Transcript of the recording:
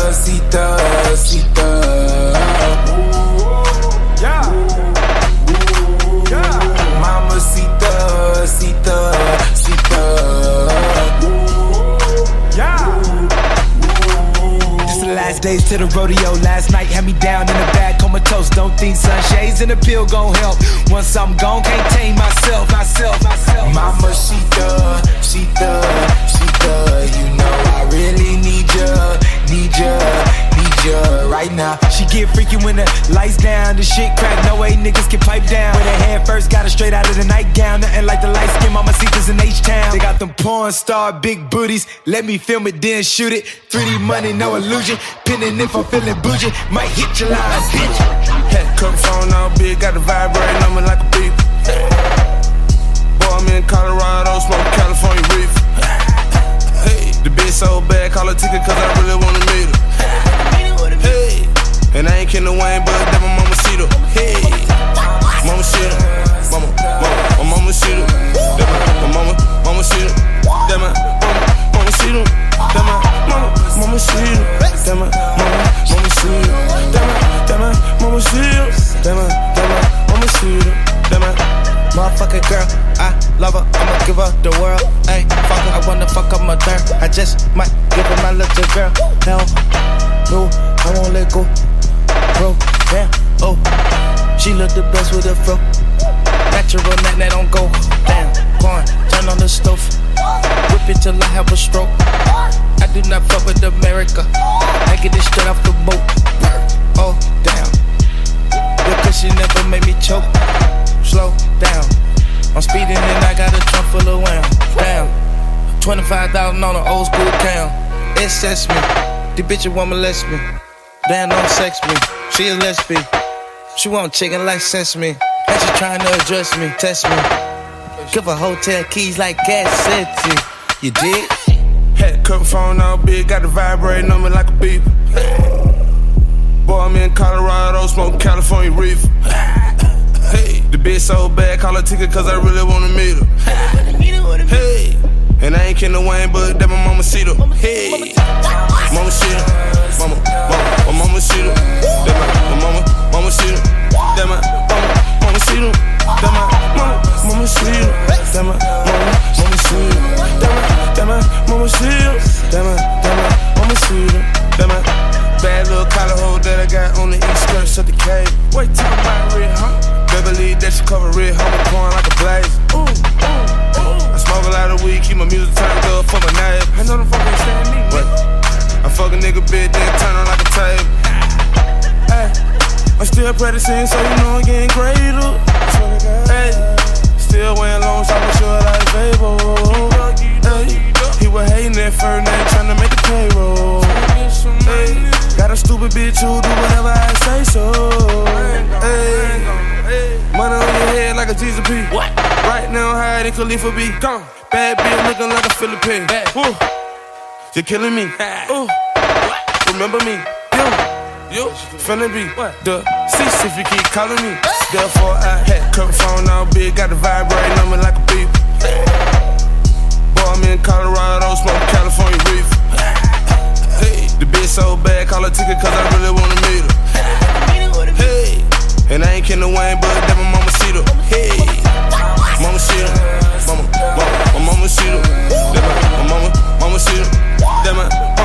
Days to the rodeo, last night had me down in the bag, comatose. Don't think sunshades and the pill gon' help. Once I'm gone, can't tame myself. Mama, she thug. You know I really need ya right now. She get freaky when the lights down, the shit crack, no way niggas can pipe down. With her hair first, got her straight out of the nightgown. Nothing like the light skin mamacitas in H-Town. They got them porn star big booties, let me film it then shoot it. 3D money, no illusion, pinning if I'm feeling bougie. Might hit your line, bitch. Hey, cut phone all big, got the vibrating on me like a beep. Boy, I'm in Colorado, smoking California reef. Hey, the bitch so bad, call her ticket cause I really wanna meet her. Hey, and I ain't kidding Wayne, but that my mama see her. Hey, mama see her. My mama see her. My mama see her. That my mama see her. That my mama see her. That my mama see her. That my mama see her. That my mama see her. That my motherfucking girl, I love her, I'ma give her the world. Ayy, fuck her, I wanna fuck up my dirt. I just might give her my little girl. Hell no, I won't let go. Bro, damn, oh, she look the best with her fro. Natural, that don't go. Damn, corn, turn on the stove. Whip it till I have a stroke. I do not fuck with America. I get it straight off the boat. Oh, damn, your cushion never made me choke. Slow down, I'm speeding and I got a trunk full of wham. Damn, 25,000 on an old school cam. It sets me, the bitch want molest me. Damn, don't sex me, she a lesbian. She want chicken like sesame. And she trying to address me, test me. Give her hotel keys like Gas City. You dig? Had cut phone all big, got the vibrating on me like a beep. Boy, I'm in Colorado, smoking California reef. Hey, the bitch so bad, call her ticket cause I really wanna meet her. Hey, and I ain't kidding Wayne, but that my mama see her. Hey, mama see her. My mama see her. That my mama see her. That my mama see her. That my mama see her. That my mama see her. That my mama see her. That my mama see her. That my bad little collar hole that I got on the east skirts of the cave. Wait, talk about red, huh? Beverly, that she cover red, homie pouring like a blaze. I smoke a lot of weed, keep my music turned up for my name. I know them fucking stand me, but I fuck a nigga bitch, then turn her like a tape. Hey, I'm still practicing, so you know I'm getting greater. Hey, still wearing long socks, I'm sure like Fable. Hey, he was hating at first, now trying to make the payroll. Hey, got a stupid bitch who do whatever I say so. Hey, money on your head like a Jesus P. What? Right now, higher than Khalifa B. Gone. Bad bitch looking like a Philippine. You're killing me. Remember me. You finna be the cease if you keep calling me. Therefore, I had cut phone all big, got the vibrating on me like a beep. Boy, I'm in Colorado, smoking California reef. Hey, the bitch so bad, call her ticket cause I really wanna meet her. Hey, and I ain't kidding Wayne, but that my mama see her. Hey, mama see her. My mama see her. That my mama see her. That my